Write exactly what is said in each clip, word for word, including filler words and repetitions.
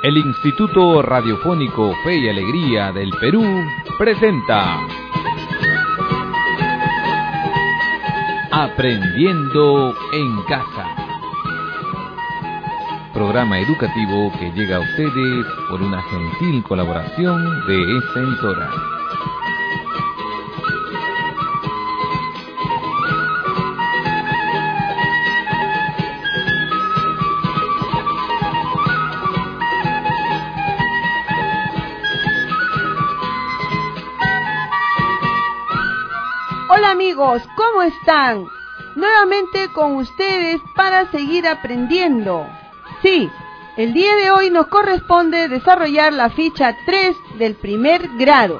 El Instituto Radiofónico Fe y Alegría del Perú presenta Aprendiendo en Casa, programa educativo que llega a ustedes por una gentil colaboración de esta emisora. Hola amigos, ¿cómo están? Nuevamente con ustedes para seguir aprendiendo. Sí, el día de hoy nos corresponde desarrollar la ficha tres del primer grado.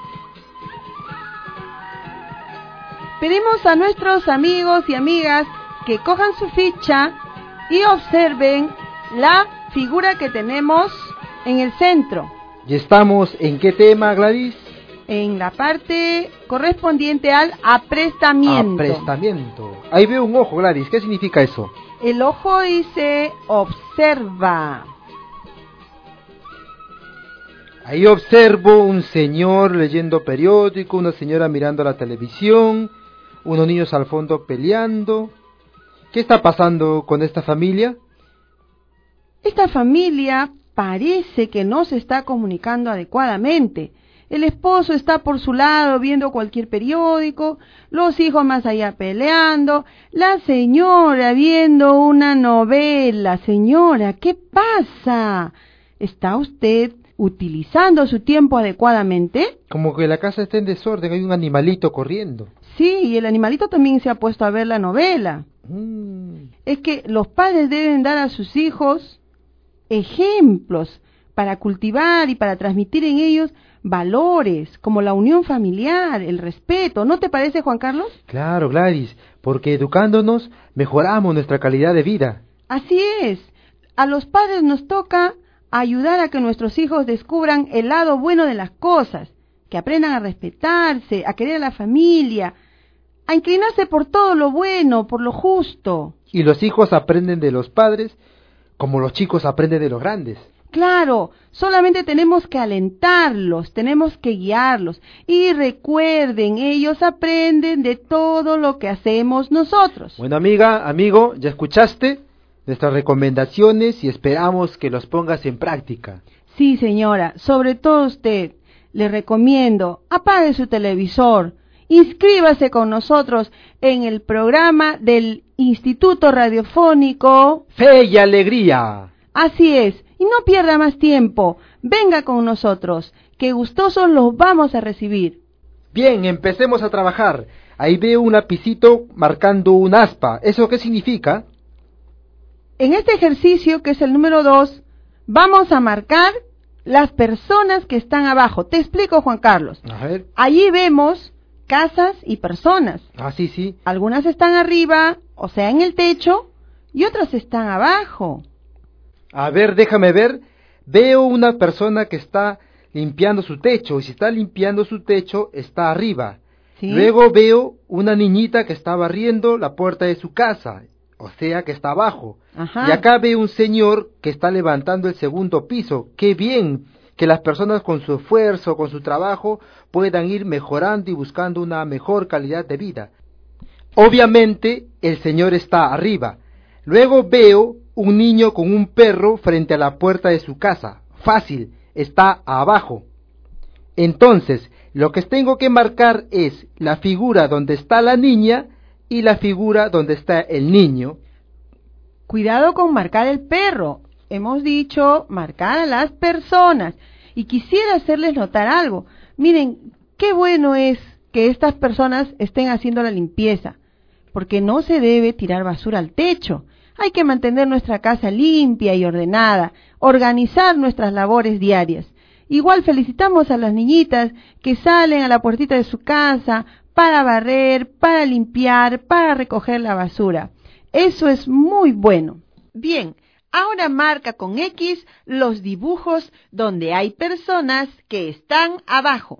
Pedimos a nuestros amigos y amigas que cojan su ficha y observen la figura que tenemos en el centro. ¿Y estamos en qué tema, Gladys? En la parte correspondiente al aprestamiento. Aprestamiento. Ahí veo un ojo, Gladys. ¿Qué significa eso? El ojo dice observa. Ahí observo un señor leyendo periódico, una señora mirando la televisión, unos niños al fondo peleando. ¿Qué está pasando con esta familia? Esta familia parece que no se está comunicando adecuadamente. El esposo está por su lado viendo cualquier periódico, los hijos más allá peleando, la señora viendo una novela. Señora, ¿qué pasa? ¿Está usted utilizando su tiempo adecuadamente? Como que la casa está en desorden, hay un animalito corriendo. Sí, y el animalito también se ha puesto a ver la novela. Mm. Es que los padres deben dar a sus hijos ejemplos para cultivar y para transmitir en ellos valores, como la unión familiar, el respeto. ¿No te parece, Juan Carlos? Claro, Gladys, porque educándonos mejoramos nuestra calidad de vida. Así es. A los padres nos toca ayudar a que nuestros hijos descubran el lado bueno de las cosas, que aprendan a respetarse, a querer a la familia, a inclinarse por todo lo bueno, por lo justo. Y los hijos aprenden de los padres como los chicos aprenden de los grandes. Claro, solamente tenemos que alentarlos, tenemos que guiarlos. Y recuerden, ellos aprenden de todo lo que hacemos nosotros. Bueno, amiga, amigo, ¿ya escuchaste nuestras recomendaciones y esperamos que los pongas en práctica? Sí, señora, sobre todo usted, le recomiendo, apague su televisor, inscríbase con nosotros en el programa del Instituto Radiofónico Fe y Alegría. Así es. Y no pierda más tiempo, venga con nosotros, que gustosos los vamos a recibir. Bien, empecemos a trabajar. Ahí veo un lapicito marcando un aspa. ¿Eso qué significa? En este ejercicio, que es el número dos, vamos a marcar las personas que están abajo. Te explico, Juan Carlos. A ver. Allí vemos casas y personas. Ah, sí, sí. Algunas están arriba, o sea, en el techo, y otras están abajo. A ver, déjame ver, veo una persona que está limpiando su techo, y si está limpiando su techo, está arriba. ¿Sí? Luego veo una niñita que está barriendo la puerta de su casa, o sea que está abajo. Ajá. Y acá veo un señor que está levantando el segundo piso. ¡Qué bien! Que las personas con su esfuerzo, con su trabajo, puedan ir mejorando y buscando una mejor calidad de vida. Obviamente, el señor está arriba. Luego veo un niño con un perro frente a la puerta de su casa. Fácil, está abajo. Entonces, lo que tengo que marcar es la figura donde está la niña y la figura donde está el niño. Cuidado con marcar el perro. Hemos dicho marcar a las personas. Y quisiera hacerles notar algo. Miren, qué bueno es que estas personas estén haciendo la limpieza, porque no se debe tirar basura al techo. Hay que mantener nuestra casa limpia y ordenada, organizar nuestras labores diarias. Igual felicitamos a las niñitas que salen a la puertita de su casa para barrer, para limpiar, para recoger la basura. Eso es muy bueno. Bien, ahora marca con X los dibujos donde hay personas que están abajo.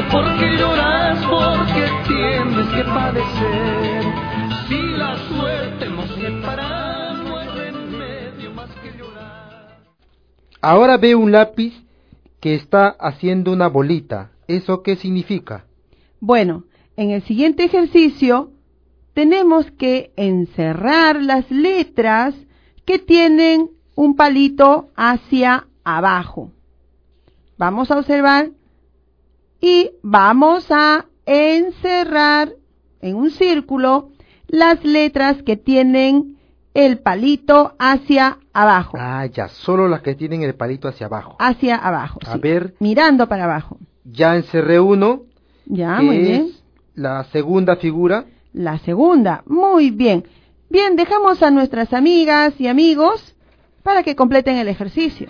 ¿por qué lloras? ¿Por qué tienes que padecer? Si la suerte nos separa, no hay remedio más que llorar. Ahora veo un lápiz que está haciendo una bolita. ¿Eso qué significa? Bueno, en el siguiente ejercicio tenemos que encerrar las letras que tienen un palito hacia abajo. Vamos a observar y vamos a encerrar en un círculo las letras que tienen el palito hacia abajo. Ah, ya, solo las que tienen el palito hacia abajo. Hacia abajo, A sí. ver. Mirando para abajo. Ya encerré uno. Ya, que muy bien. es la segunda figura. La segunda, muy bien. Bien, dejamos a nuestras amigas y amigos para que completen el ejercicio.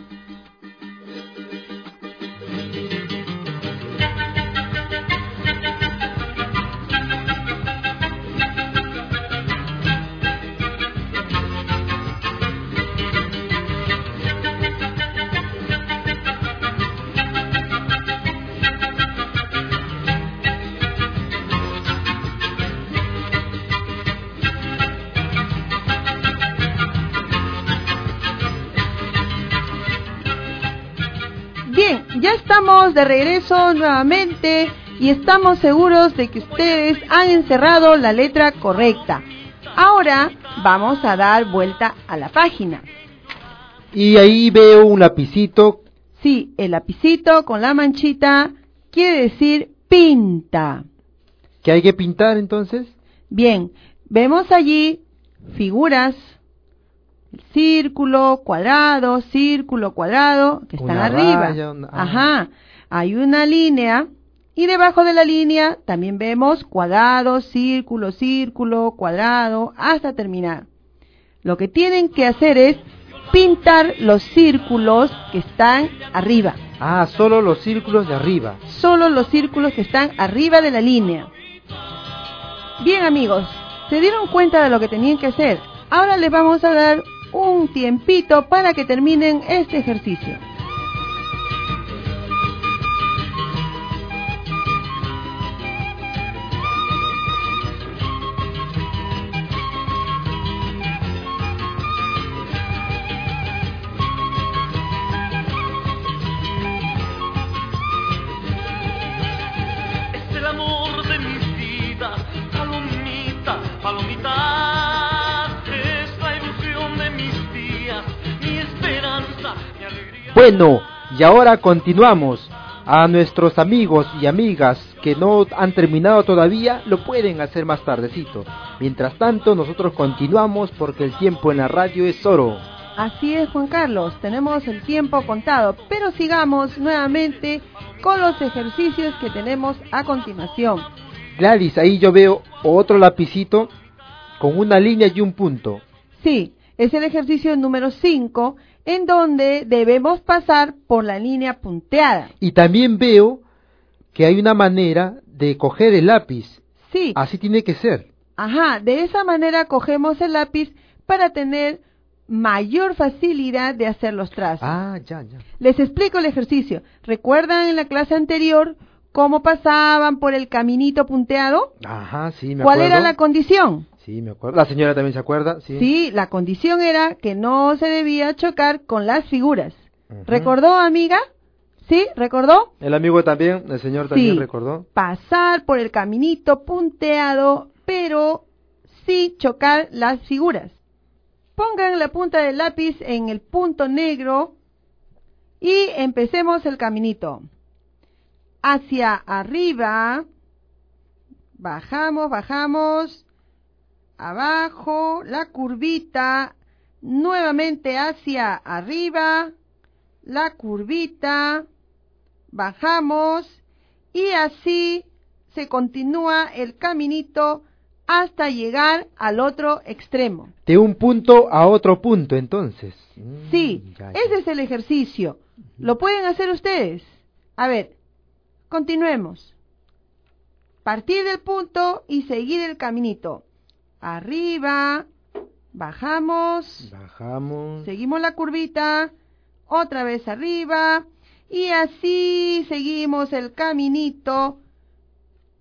Bien, ya estamos de regreso nuevamente y estamos seguros de que ustedes han encerrado la letra correcta. Ahora vamos a dar vuelta a la página. Y ahí veo un lapicito. Sí, el lapicito con la manchita quiere decir pinta. ¿Qué hay que pintar entonces? Bien, vemos allí figuras, círculo, cuadrado, círculo, cuadrado, que están Una arriba. raya, una- ah. Ajá, hay una línea y debajo de la línea también vemos cuadrado, círculo, círculo, cuadrado, hasta terminar. Lo que tienen que hacer es pintar los círculos que están arriba, Ah, solo los círculos de arriba. solo los círculos que están arriba de la línea. Bien, amigos, ¿se dieron cuenta de lo que tenían que hacer? Ahora les vamos a dar un tiempito para que terminen este ejercicio. Es el amor de mi vida, palomita, palomita, es la ilusión de mis días, mi esperanza, mi alegría. Bueno, y ahora continuamos. A nuestros amigos y amigas que no han terminado todavía, lo pueden hacer más tardecito. Mientras tanto, nosotros continuamos porque el tiempo en la radio es oro. Así es, Juan Carlos, tenemos el tiempo contado, pero sigamos nuevamente con los ejercicios que tenemos a continuación. Gladys, ahí yo veo otro lapicito con una línea y un punto. Sí, es el ejercicio número cinco, en donde debemos pasar por la línea punteada. Y también veo que hay una manera de coger el lápiz. Sí, Así tiene que ser. ajá, de esa manera cogemos el lápiz para tener mayor facilidad de hacer los trazos. Ah, ya, ya. Les explico el ejercicio. ¿Recuerdan en la clase anterior cómo pasaban por el caminito punteado? Ajá, sí, me ¿Cuál acuerdo. era la condición? Sí, me acuerdo. La señora también se acuerda, sí. Sí, la condición era que no se debía chocar con las figuras. Ujú. ¿Recordó, amiga? ¿Sí? ¿Recordó? El amigo también, el señor también Sí. recordó. Pasar por el caminito punteado, pero sí chocar las figuras. Pongan la punta del lápiz en el punto negro y empecemos el caminito. Hacia arriba, bajamos, bajamos, abajo, la curvita, nuevamente hacia arriba, la curvita, bajamos y así se continúa el caminito hasta llegar al otro extremo. De un punto a otro punto, entonces. Mm, Sí, ya, ya. ese es el ejercicio. ¿Lo pueden hacer ustedes? A ver, continuemos. Partir del punto y seguir el caminito. Arriba, bajamos, Bajamos. seguimos la curvita, otra vez arriba, y así seguimos el caminito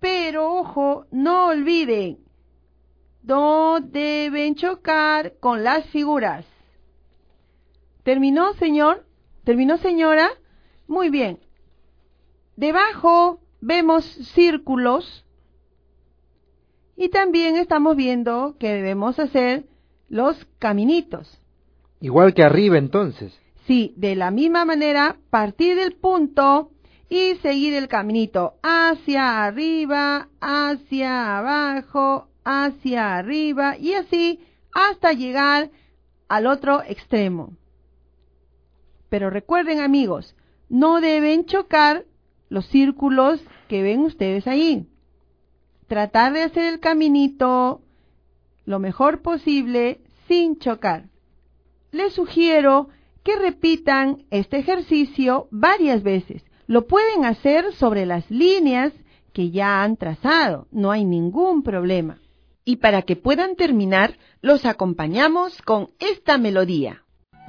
pero ojo, no olviden, no deben chocar con las figuras. ¿Terminó, señor? ¿Terminó, señora? Muy bien. Debajo vemos círculos y también estamos viendo que debemos hacer los caminitos. Igual que arriba, entonces. Sí, de la misma manera, partir del punto y seguir el caminito hacia arriba, hacia abajo, hacia arriba y así hasta llegar al otro extremo. Pero recuerden, amigos, no deben chocar los círculos que ven ustedes ahí. Tratar de hacer el caminito lo mejor posible sin chocar. Les sugiero que repitan este ejercicio varias veces. Lo pueden hacer sobre las líneas que ya han trazado, no hay ningún problema. Y para que puedan terminar, los acompañamos con esta melodía.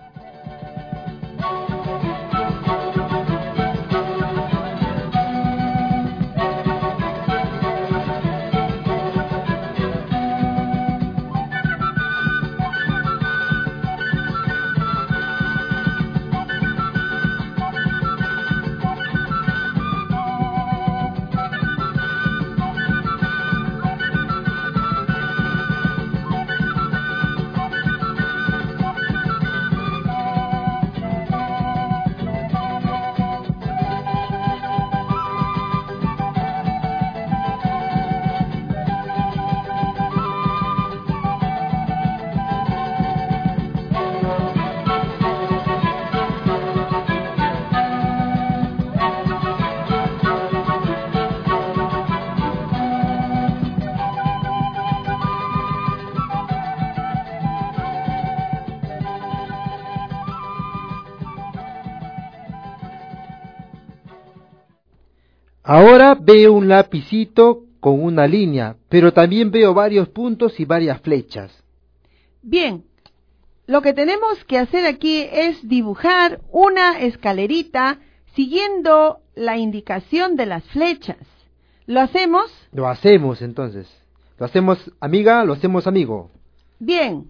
Ahora veo un lapicito con una línea, pero también veo varios puntos y varias flechas. Bien, lo que tenemos que hacer aquí es dibujar una escalerita siguiendo la indicación de las flechas. ¿Lo hacemos? Lo hacemos entonces. Lo hacemos, amiga, lo hacemos, amigo. Bien.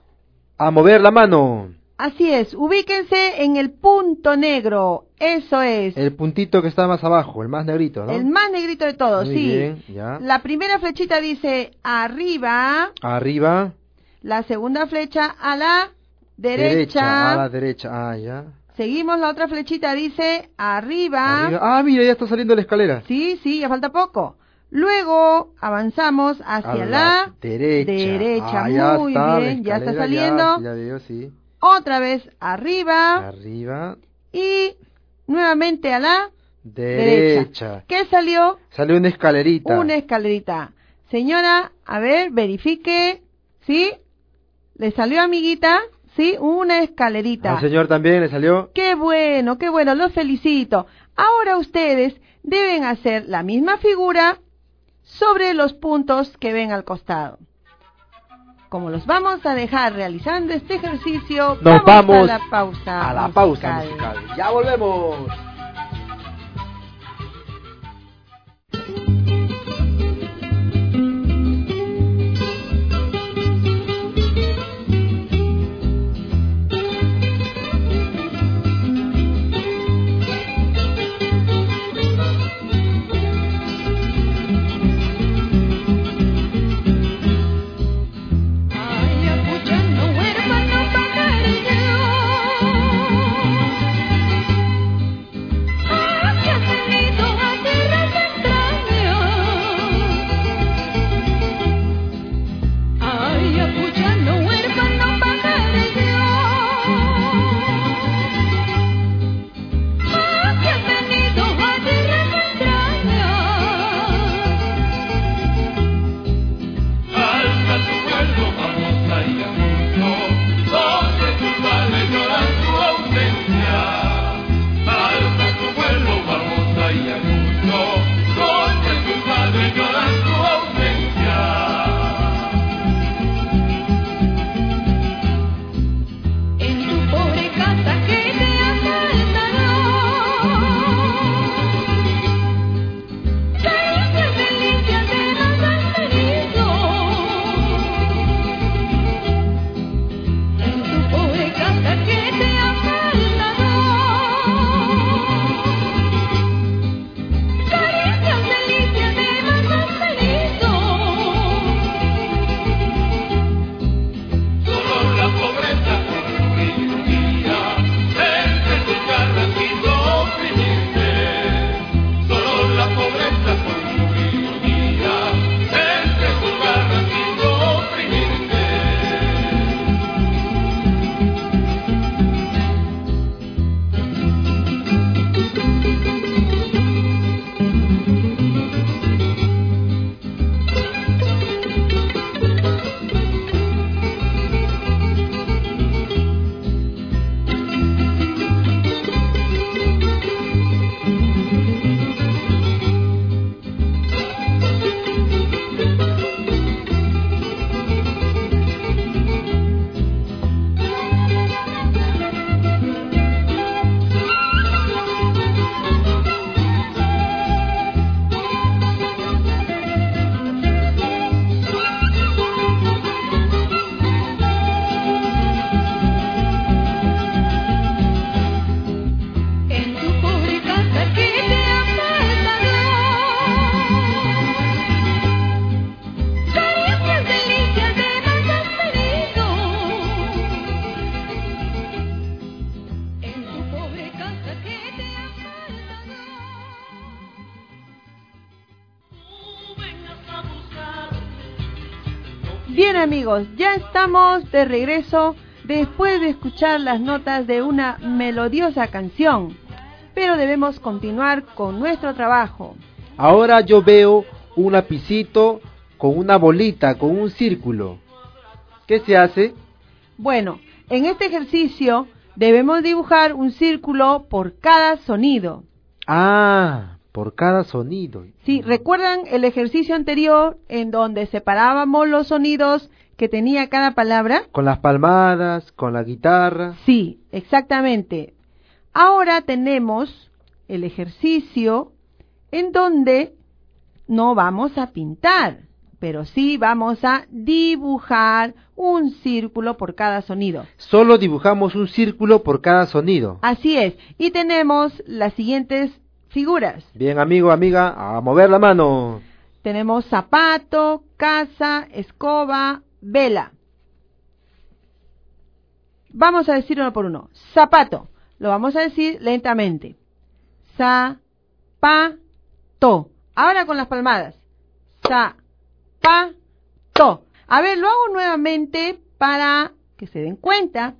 A mover la mano. Así es, ubíquense en el punto negro, eso es. El puntito que está más abajo, el más negrito, ¿no? El más negrito de todos, Muy sí. bien, ya. La primera flechita dice arriba. Arriba. La segunda flecha a la derecha. Derecha, a la derecha, ah, ya. Seguimos, la otra flechita dice arriba. Arriba. Ah, mira, ya está saliendo la escalera. Sí, sí, ya falta poco. Luego avanzamos hacia a la, la derecha. derecha. Ah, ya Muy está, bien, ya está saliendo. Ya, ya veo, sí. Otra vez arriba. Arriba. Y nuevamente a la derecha. derecha. ¿Qué salió? Salió una escalerita. Una escalerita. Señora, a ver, verifique. ¿Sí? ¿Le salió, amiguita? Sí, una escalerita. Al señor también le salió. Qué bueno, qué bueno, los felicito. Ahora ustedes deben hacer la misma figura sobre los puntos que ven al costado. Como los vamos a dejar realizando este ejercicio, nos vamos, vamos a la pausa a la musical. pausa musical. Ya volvemos. Bien amigos, ya estamos de regreso después de escuchar las notas de una melodiosa canción, pero debemos continuar con nuestro trabajo. Ahora yo veo un lapicito con una bolita, con un círculo. ¿Qué se hace? Bueno, en este ejercicio debemos dibujar un círculo por cada sonido. Ah, por cada sonido. Sí, ¿recuerdan el ejercicio anterior en donde separábamos los sonidos que tenía cada palabra? Con las palmadas, con la guitarra. Sí, exactamente. Ahora tenemos el ejercicio en donde no vamos a pintar, pero sí vamos a dibujar un círculo por cada sonido. Solo dibujamos un círculo por cada sonido. Así es, y tenemos las siguientes figuras. Bien, amigo, amiga, a mover la mano. Tenemos zapato, casa, escoba, vela. Vamos a decir uno por uno. Zapato, lo vamos a decir lentamente. Zapato. Ahora con las palmadas. Zapato. A ver, lo hago nuevamente para que se den cuenta.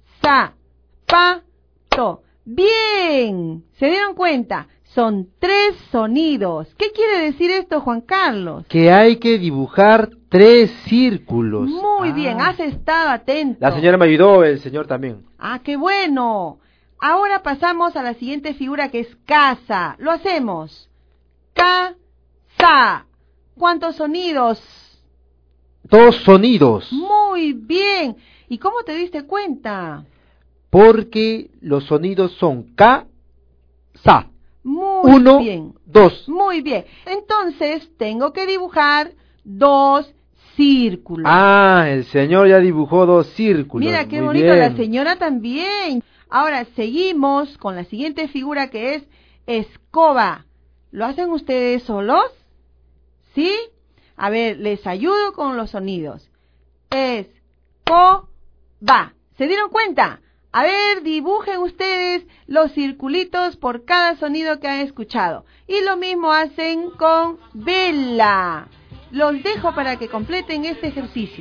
Zapato. Bien, ¿se dieron cuenta? Son tres sonidos. ¿Qué quiere decir esto, Juan Carlos? Que hay que dibujar tres círculos. Muy ah. bien, has estado atento. La señora me ayudó, el señor también. Ah, qué bueno. Ahora pasamos a la siguiente figura que es casa. Lo hacemos. Casa. ¿Cuántos sonidos? Dos sonidos. Muy bien. ¿Y cómo te diste cuenta? Porque los sonidos son K, Sa. Muy Uno, bien. dos. Muy bien. Entonces, tengo que dibujar dos círculos. Ah, el señor ya dibujó dos círculos. Mira qué Muy bonito, bien. la señora también. Ahora, seguimos con la siguiente figura que es escoba. ¿Lo hacen ustedes solos? ¿Sí? A ver, les ayudo con los sonidos. Escoba. ¿Se dieron cuenta? A ver, dibujen ustedes los circulitos por cada sonido que han escuchado. Y lo mismo hacen con vela. Los dejo para que completen este ejercicio.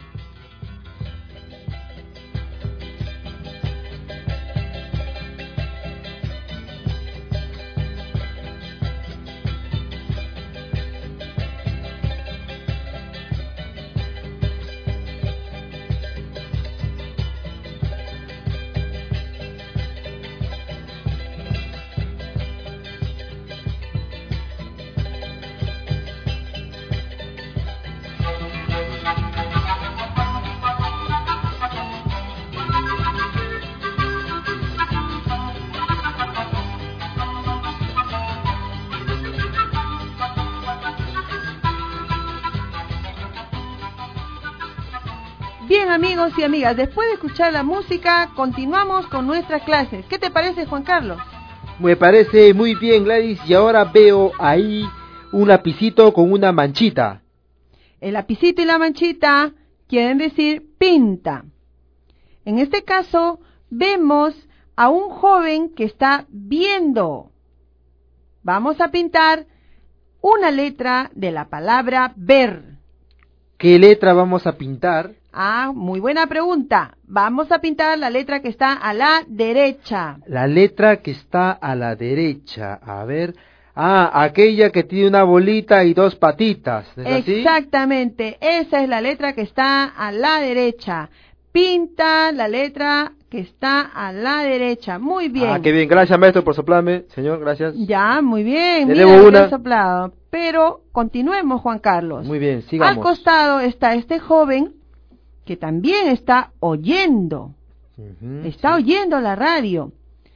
Bien amigos y amigas, después de escuchar la música, continuamos con nuestras clases. ¿Qué te parece, Juan Carlos? Me parece muy bien, Gladys, y ahora veo ahí un lapicito con una manchita. El lapicito y la manchita quieren decir pinta. En este caso, vemos a un joven que está viendo. Vamos a pintar una letra de la palabra ver. ¿Qué letra vamos a pintar? Ah, muy buena pregunta. Vamos a pintar la letra que está a la derecha. La letra que está a la derecha. A ver. Ah, aquella que tiene una bolita y dos patitas. ¿Es así? Exactamente. Esa es la letra que está a la derecha. Pinta la letra que está a la derecha. Muy bien. Ah, qué bien. Gracias, maestro, por soplarme. Señor, gracias. Ya, muy bien. Le Mira debo que una. ha soplado. Pero continuemos, Juan Carlos. Muy bien, sigamos. Al costado está este joven que también está oyendo. Uh-huh, está sí. oyendo la radio.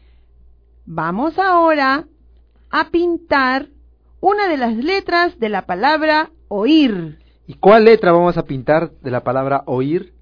Vamos ahora a pintar una de las letras de la palabra oír. ¿Y cuál letra vamos a pintar de la palabra oír?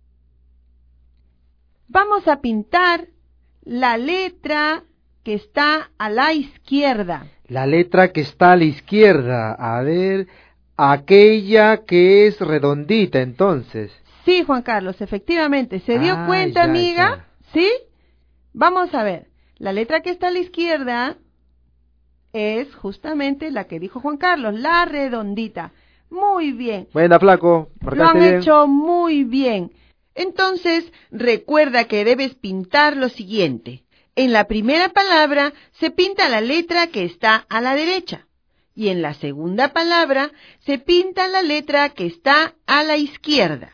Vamos a pintar la letra que está a la izquierda. La letra que está a la izquierda. A ver, aquella que es redondita, entonces. Sí, Juan Carlos, efectivamente. ¿Se dio ah, cuenta, ya, amiga? ya. ¿Sí? Vamos a ver. La letra que está a la izquierda es justamente la que dijo Juan Carlos, la redondita. Muy bien. Buena, flaco. Lo han bien. hecho muy bien. Entonces, recuerda que debes pintar lo siguiente. En la primera palabra se pinta la letra que está a la derecha. Y en la segunda palabra se pinta la letra que está a la izquierda.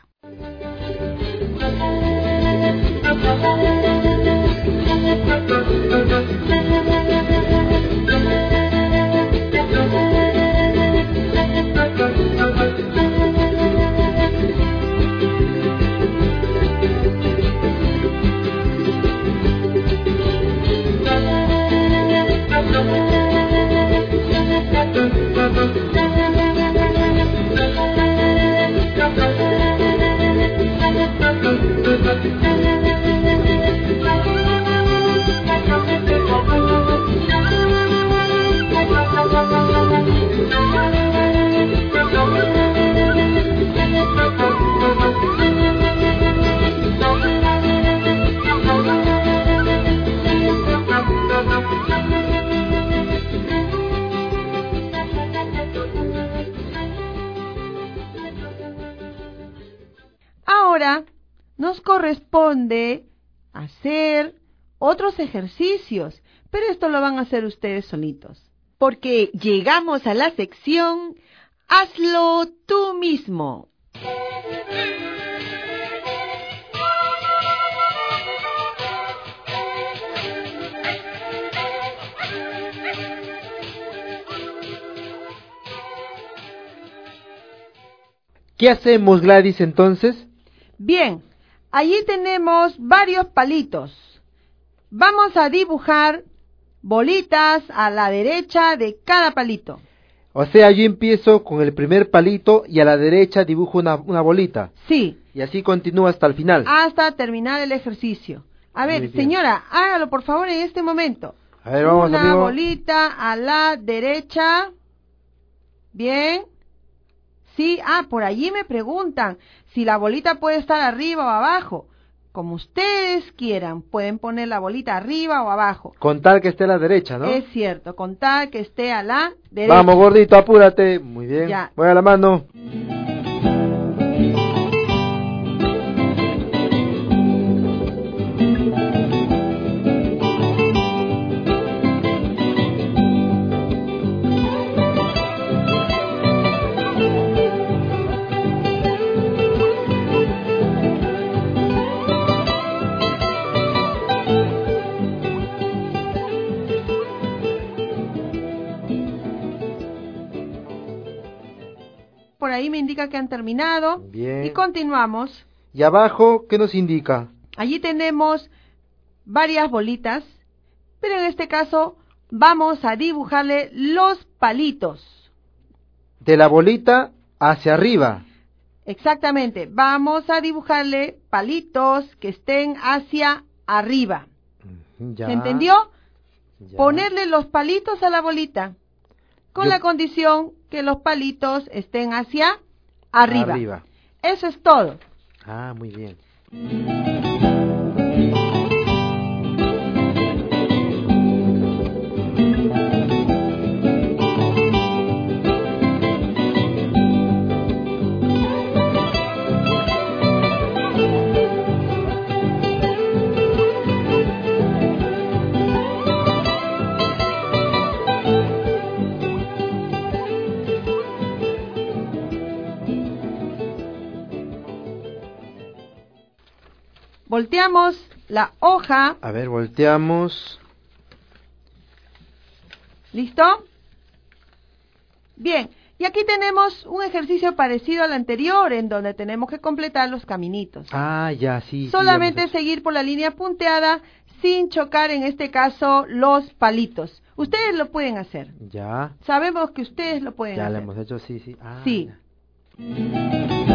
Ahora nos corresponde hacer otros ejercicios, pero esto lo van a hacer ustedes solitos, porque llegamos a la sección Hazlo tú mismo. ¿Qué hacemos, Gladys, entonces? Bien, allí tenemos varios palitos. Vamos a dibujar bolitas a la derecha de cada palito. O sea, yo empiezo con el primer palito y a la derecha dibujo una, una bolita. Sí. Y así continúa hasta el final. Hasta terminar el ejercicio. A ver, señora, hágalo por favor en este momento. A ver, vamos, una amigo. bolita a la derecha. Bien. Sí, ah, por allí me preguntan si la bolita puede estar arriba o abajo. Como ustedes quieran, pueden poner la bolita arriba o abajo. Con tal que esté a la derecha, ¿no? Es cierto, con tal que esté a la derecha. Vamos, gordito, apúrate. Muy bien. Ya. Voy a la mano. Por ahí me indica que han terminado. Bien. Y continuamos. ¿Y abajo qué nos indica? Allí tenemos varias bolitas, pero en este caso vamos a dibujarle los palitos. De la bolita hacia arriba. Exactamente, vamos a dibujarle palitos que estén hacia arriba. Ya. ¿Se entendió? Ya. Ponerle los palitos a la bolita, con Yo... la condición que los palitos estén hacia arriba. Arriba. Eso es todo. Ah, muy bien. Volteamos la hoja. A ver, volteamos. ¿Listo? Bien, y aquí tenemos un ejercicio parecido al anterior, en donde tenemos que completar los caminitos. Ah, ya, sí. Solamente sí, seguir por la línea punteada, sin chocar en este caso los palitos. Ustedes lo pueden hacer. Ya. Sabemos que ustedes lo pueden Ya hacer. lo hemos hecho, sí, sí. Ah, Sí. ya.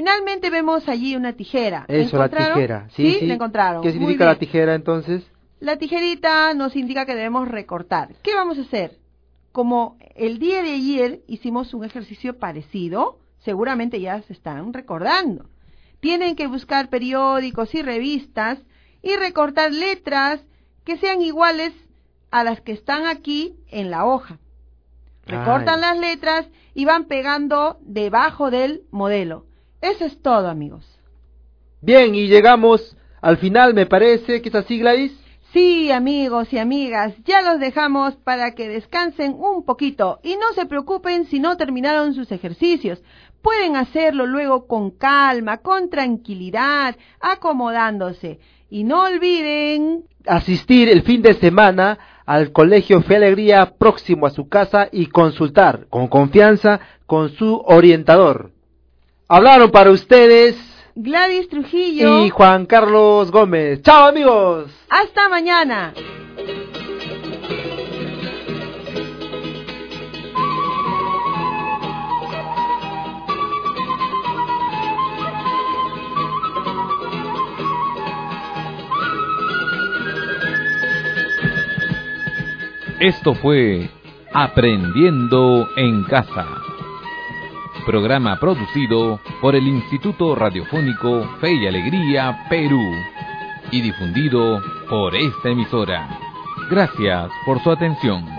Finalmente vemos allí una tijera. Eso, la tijera. Sí, sí, sí. la encontraron. ¿Qué significa la tijera entonces? La tijerita nos indica que debemos recortar. ¿Qué vamos a hacer? Como el día de ayer hicimos un ejercicio parecido, seguramente ya se están recordando. Tienen que buscar periódicos y revistas y recortar letras que sean iguales a las que están aquí en la hoja. Recortan Ay. las letras y van pegando debajo del modelo. Eso es todo, amigos. Bien, y llegamos al final, me parece, que es así, Gladys. Sí, amigos y amigas, ya los dejamos para que descansen un poquito y no se preocupen si no terminaron sus ejercicios. Pueden hacerlo luego con calma, con tranquilidad, acomodándose. Y no olviden asistir el fin de semana al Colegio Fe Alegría próximo a su casa y consultar con confianza con su orientador. Hablaron para ustedes Gladys Trujillo y Juan Carlos Gómez. ¡Chao, amigos! ¡Hasta mañana! Esto fue Aprendiendo en Casa, programa producido por el Instituto Radiofónico Fe y Alegría Perú y difundido por esta emisora. Gracias por su atención.